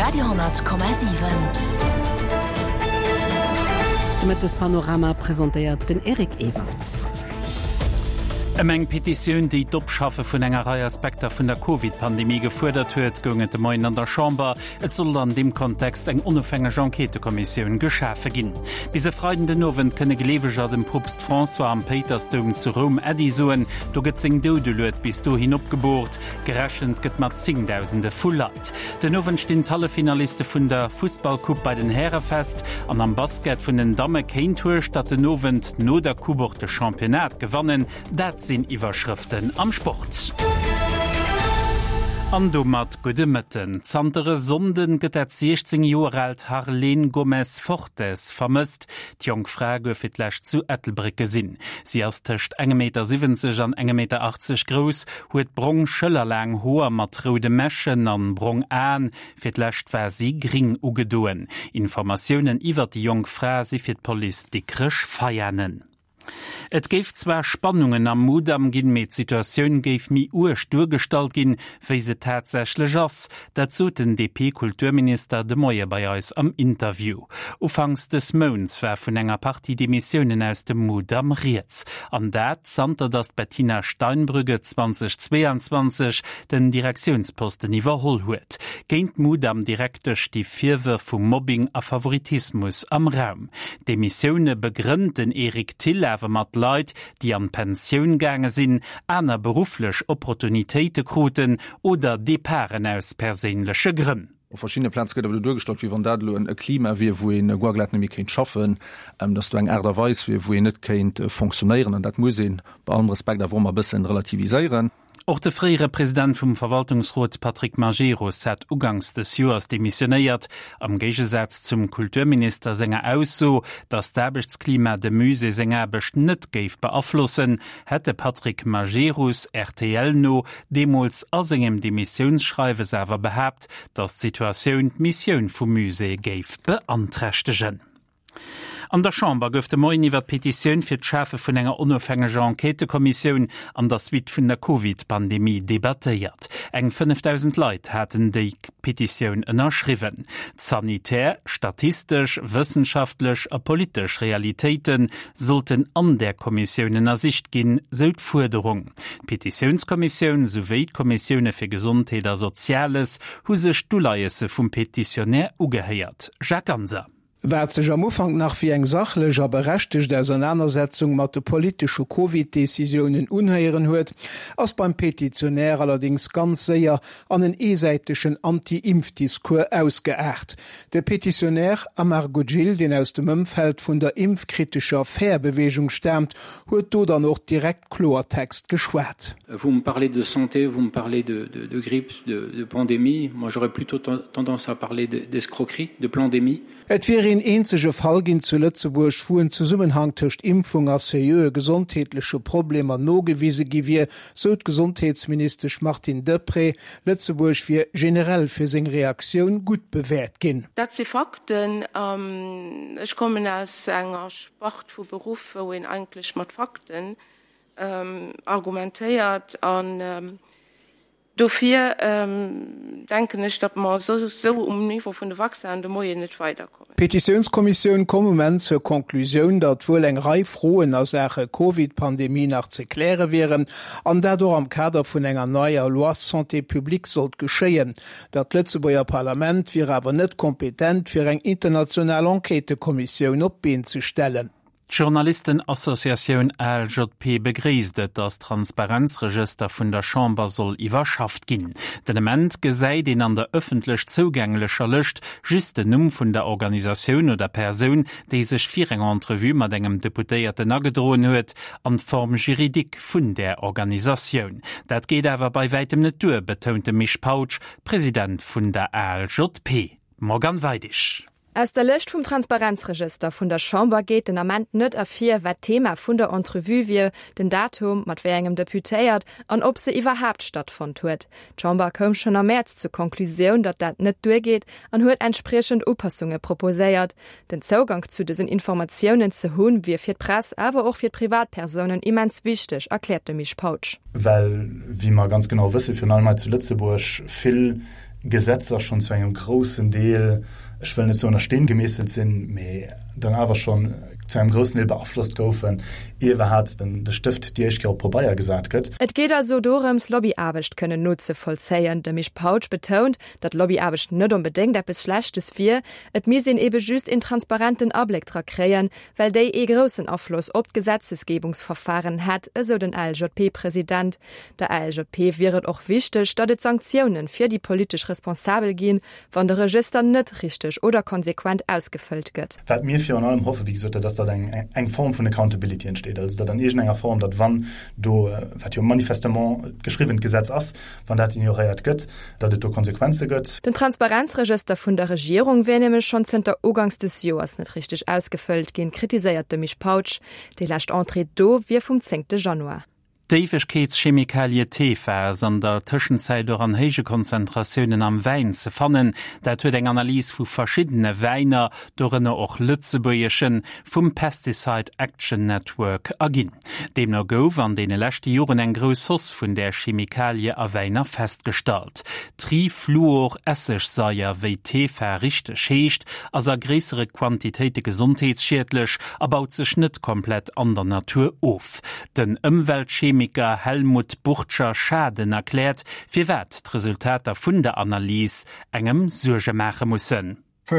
Radio,7. Damit das Panorama präsentiert den Erik Ewald. Eine Menge Petitionen, die die Abschaffung von einer Reihe Aspekte von der Covid-Pandemie gefordert wird, gingen heute Morgen an der Chamber. Es soll in dem Kontext eine unabhängige Enquetekommission geschaffen gehen. Bis Freitag Abend können Gelegenheit dem Propst François am Petersdom zu Rom Edison. Da gibt es ein Dodelöt bis dahin abgebohrt. Gerechnet gibt man 10.000 Fullat. Den Abend stehen alle Finalisten von der Fußballcup bei den Herren fest. Und am Basket von den Damen kein Tour statt den Abend nur der Kuboch des Championat gewonnen. Das sind Überschriften am Sport. An du mat gute Mëtten. Zantere Sonden gëtt et 16 Joer alt Harleen Gomez Fortes vermisst. Die jong Frau gouf etlächt zu Ettelbricke sinn. Sie ass tëcht 1,70 Meter an 1,80 Meter groß, huet Brong schëllerläng hoher mat rode Mäschen an Brong an, firlächt wär sie gering ugedoen. Informationoen iwwer die jong Frau si fir d'Police die Krisch feiernen. Et geif zwar Spannungen am Mudam ginn met Situationun geif mi urch durchgestalt gin, wéi se tatsächlech ass, dazu den DP-Kulturminister de Moier bei eis am Interview. Ufangs des Mouns wär vun enger Partie die Missionen aus dem Mudam Rietz. An dat zanter dat Bettina Steinbrügge 2022 den Direktionsposten iwwerholl huet. Géint Mudam direktech die Virwe vum Mobbing a Favoritismus am Raum. De Missioune begrünnt den Erik Tiller mat Leiit, die an Pensioun gange sinn, aner beruflech Opportunitéite kruten oder Deparen aus perélesche Grinn. Verschiedene Planske durchgestoppt wie van datlo ein Klima wie wo en Guaglatmie kenint schaffen, dass du eng Äderweis wie wo net kenint funktionieren an dat muss bei allem Respekt da wo man bis relativiseieren. Auch der frühere Präsident vom Verwaltungsrat Patrick Margeros hat ugangs des Jahres demissioniert. Am Gegensatz zum Kulturminister Sänger aus so, dass das Arbeitsklima de Muse Sänger nicht gave beeinflussen, hätte Patrick Margeros RTL no demals aus engem Demissionsschreiben selber behauptet, dass die Situation die Mission vom Muse gave beanträchtigen. An der Chamber gouf de Moin iwwer Petiioun fir d'Schafe vun enger onofhängege Enquetekommissionun an der Suite vun der Covid-Pandemie debatteiert. Eng 5.000 Leiit hatten déi Petiioun ënnerschriwen. Sanitär, statistisch, wissenschaftlich a politisch Realitäten sollten an der Kommissionen ersicht ginn, so d'Fuerderung. Petitionskommissioun sowie Kommissioune fir Gesundheit a Soziales hu sech Duleiese vum Petitionär ugeheiert. Jacques Anser. Wär sech am Ufang nach wie eng sachlecher berechtigt der Auseinandersetzung mat de politische Covid-Decisionen unheieren huet, ass beim Petitionär allerdings ganz séier an den eesäiteschen Anti-Impfdiskur ausgeächt. Der Petitionär Amargo Gil, den aus dem Ëmfeld vun der impfkritischer Fairbewegung stemmt, huet do dann noch direkt Chlortext geschwert. Vous me parlez de santé, vous me parlez de grippe, de pandémie. Moi, j'aurais plutôt tendance à parler d'escroquerie, de pandémie. Et wäre in enzege Fall ginn zu Lützeburg vuen Zusammenhang tëcht Impfung a serie gesundheitliche Probleme nogewiese giwie, so Gesundheitsminister Martin Depré, Lützeburg fir generell fir seg Reaktion gut bewährt ginn. Dat se Fakten, ich komme aus enger Sport vu Beruf, wo en eigentlich mat Fakten argumentéiert an dofir denken ich, dat man so Niveau vun de Wachse an de Moie net weiterkommen. Petitionskommission kommen zur Konklusion, dat wohl eng Reihe frohen aus Sache Covid-Pandemie nach ze kläre wären, an dadurch am Kader vun enger neuer Loi Santé Publique sollt geschéien. Dat Lützeburger Parlament wäre aber net kompetent fir eng internationale Enquetekommission opbeen zu stellen. Die Journalistenassoziation LJP begriesdet, das Transparenzregister vun der Chamber soll iwwerschafft ginn. Den Element gesei den an der öffentlich zugänglicher Lücht just den Numm vun der Organisation oder Person, die sech fir eng Entrevue mat engem Deputéierten agedrohen huet, an Form juridik vun der Organisation. Dat geht awer bei weitem net durch, betonte Mich Pautsch, Präsident vun der LJP. Morgan Weidisch. Aus der List vom Transparenzregister von der Chamber geht den Amment nicht afir, wat Thema von der Entrevue wie den Datum mat wer engem deputéiert an ob se überhaupt stattfand huet. Chamber kom schon am März zur Konklusion, dat dat net durchgeht an huet entsprechend Oppassungen proposéiert. Den Zugang zu diesen Informationen zu hunn wie fir Press, aber auch fir Privatpersonen immens wichtig, erklärte Mich Pautsch. Weil, wie man ganz genau wisse, für einmal zu Lützeburg viel Gesetzer schon zu einem großen Teil, ich will nicht so unterstehen gemäßelt sind, dann aber schon zu einem großen Teil beeinflusst kaufen, ehe hat dann der Stift, die ich auch vorbei gesagt hat. Et geht also darum, Lobbyarbeit können Nutze vollziehen. Der Mich Pouch betont, dass Lobbyarbeit nicht unbedingt etwas Schlechtes wäre. Et müssen eben just in transparenten Abblick kreieren, weil die großen Einfluss auf Gesetzgebungsverfahren hat, so den LJP-Präsident. Der LJP wäre auch wichtig, dass es Sanktionen für die politisch responsabel gehen, wenn der Register nicht richtig oder konsequent ausgefüllt wird. Was mir für allem hoffe, wie gesagt, dass da eine Form von Accountability entsteht. Also, dass dann irgendeiner Form, dass wann du, was ja manifestement geschrieben Gesetz ist, wann das ignoriert wird, dass es da Konsequenzen gibt. Den Transparenzregister von der Regierung wäre nämlich schon seit der Ugangs des Jahres nicht richtig ausgefüllt, gehen kritisiert der Mich Pouch. Die letzte Entrée do wie vom 10. Januar. D'Eiwegkeetschemikalie PFAS an der Tëschenzeit door an héige Konzentrationioen am Wein ze fannen, dat huet eng Analyse vu verschiedene Weiner dorënne och Lützebuechen vum Pesticide Action Network agin. Demno gouf an dee lächte Joren eng gros Hoss vun der Chemikalie a Weiner feststalt. Trifluoressechsaier wéi TFA richte schecht, ass a gréisere Quantitéite gesundheetsschädlech abaut sech net komplett an der Natur of. Den Umweltchemiker Helmut Buchscher Schaden erklärt, fir wat d'Resultater vun der Analyse engem Surge mache mussssen.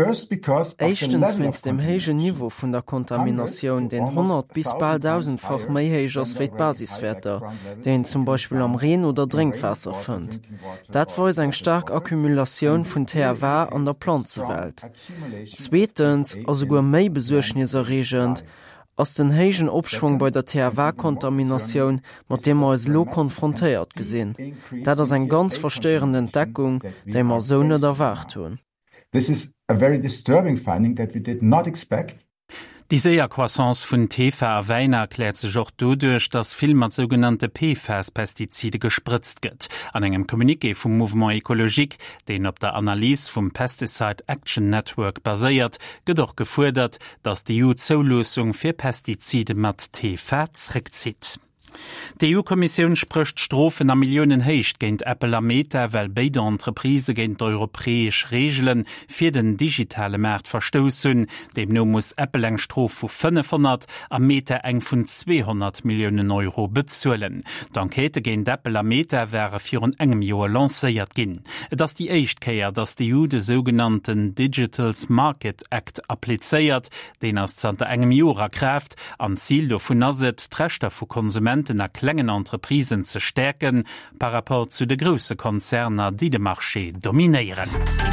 Echtens wenns dem héige Niveau vun der Kontaminatioun den 100 bis bald 1000-fach méi héich ass wéi d'Basisfäter, den zum Beispiel am Reen oder Drinkwasser fënnt. Dat war eng stark Akkumulatioun vun THW an der Planzewelt. Zweetens as goer méi Besuerchniser regent, ass den héigen Opschwung bei der THW-Kontaminatioun mat dem als lo konfrontéiert gesinn. Dat ass eng ganz versteurende Entdeckung, déi mar so net erwart hunn. This is a very disturbing finding that we did not expect. Die séier Croissance vun TFA a Weiner erklärt sech och dodurch, dass vill mat sogenannte PFAS-Pestizide gespritzt gëtt. An engem Kommuniqué vum Mouvement Ökologik, den op der Analyse vum Pesticide Action Network baséiert, gët och gefuerdert, dass die EU-Zoulosung fir Pestizide mat TFA zréckzieht. Die EU-Kommission spricht Strafen a Millionen heicht géint Apple a Meta, weil beide Entreprise géint europäesch Regeln fir den digitale Markt verstossen. Demno muss Apple eng Strof vu 500 a Meta eng vun 200 Millionen Euro bezuelen. D'Enquete géint Apple a Meta wäre fir un engem Joer lacéiert ginn. Dats die Eichtkeier, dass die EU de sogenannten Digital Market Act appliéiert, den as zanter engem Jorer kräft, an Ziel do vun aset d'Rechter vu Konsumenten a klengen Entreprisen ze stärken par rapport zu de grosse Konzerner, die de Marché dominieren.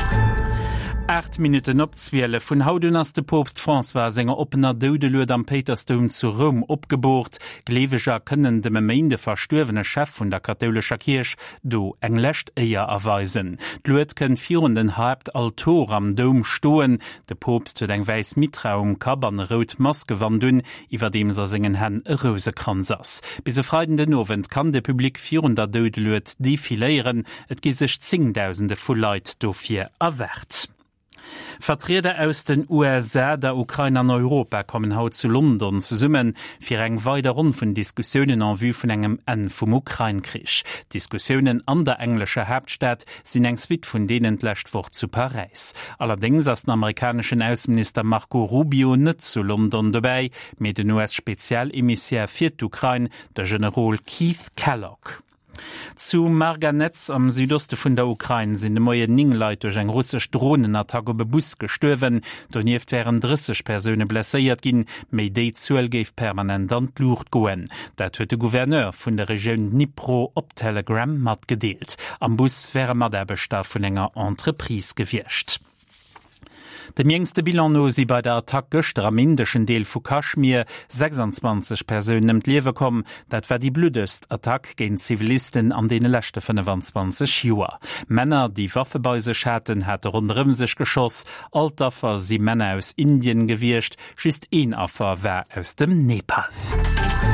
8 Minuten op 12 vun hautun ass de Popst François senger opener Doudeluet am Petersdom zu Rom opgebohrt. Gleweger kënnen de Memeinde verstuerwene Chef vun der katholscher Kirch do englecht eier erweisen. D'Luet kën virenden Hauptaltor am Dom stoen. De Popst huet eng weis Mitraum Kabern rot Maske wandun, iwwer dem sa singen hen e Rosekranz ass. Bis e freidenden Nowen kann de Publik 400 Doudeluet defiléieren, et gi sech 10.000 vu Leiit dofir erwert. Vertreter aus den USA, der Ukraine an Europa kommen haut zu London zu summen, fir eng weiter rund vun Diskussionen an wie vun engem En vum Ukraine-Krich. Diskussionen an der englische Hauptstadt sind eng Swit vun denen lächt vor zu Paris. Allerdings as den amerikanischen Außenminister Marco Rubio net zu London dabei, mit den US-Spezialemissaire fir d'Ukraine, der General Keith Kellogg. Zu Marganetz am Südoste vun der Ukraine sind de moie Ningleit durch eng russsisch Drohnenattacke be Bus gestöwen, donieft wären 30 Persone blessiert gin, méi déi zuel geif permanent an d'Lucht goen. Dat huet de Gouverneur vun der Region Dnipro op Telegram mat gedeelt. Am Bus wäre mat der Bestaf vun enger Entreprise gewircht. Dem jngste Bilan si bei der Attack gëster am indischen Deel vu Kaschmir 26 Personen nemt Liewe kom, dat war die blüdest Attack gegen Zivilisten an dee lächte 25 Joer. Männer, die Waffebeise schaten, hat rundrem sich geschoss, Altaffer sie Männer aus Indien gewircht, schist een Affer wär aus dem Nepal.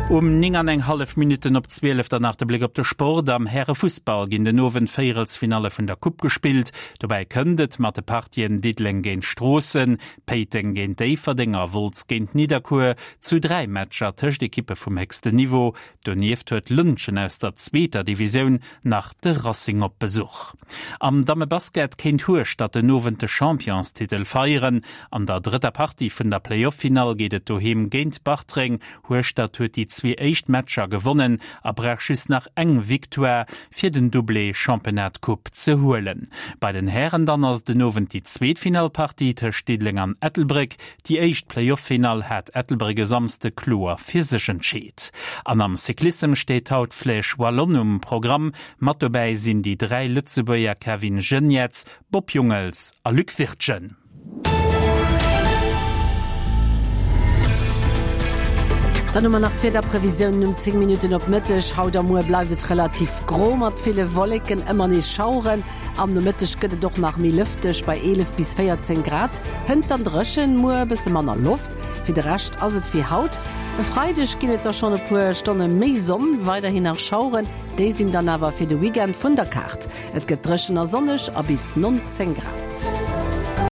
9,5 Minuten op 12 danach der Blick op der Sport am Herre Fußball gin den nowen Feierelsfinale vun der Kupp gespielt. Dabei kënnet mat de Partien Didling géint Strossen, Peiten géint Deiferdinger, Wolz géint Niederkur zu 3 Matscher tëcht die Kippe vum hegste Niveau. Donieft huet Lünschen aus der 2. Division nach de Racing op Besuch. Am Dame Basket kenint Hurcht dat de nowente Championstitel feieren. An der 3. Partie vun der Playoff-Final gehtet doheem géint Bachtring. Hurcht dat huet die 2 echt Matscher gewonnen, a brechschüss nach eng Viktoire fir den Doublé Championat Cup ze holen. Bei den Herren dann ass den Nowen die Zweetfinalpartie ter Stedling an Ettelbrig, die echt Playoff-Final hat Ettelbrige samste Klor physischen Scheet. An am Cyklism steht haut Fläch Wallonum Programm, mat dabei sinn die 3 Lützebuer Kevin Genetz, Bob Jungels a Luc Wirtgen. Nummer nach zweiter Prävision um 10 Minuten op Mittech haut am Mu bleibt relativ gro mat viele Wolken immer nicht schauren am no Mittech gëtt doch nach mi lüftech bei 11 bis 14 Grad hënt an dreschen Mu bis manner Luft fir de recht aset wie Haut Freidech ginnet da schon e puer Stonne méi Sonn weiterhin nach schauren dé sind dann awer fir de Weekend vun der Karte Et gëtt dreschen er sonnech a bis 19 Grad.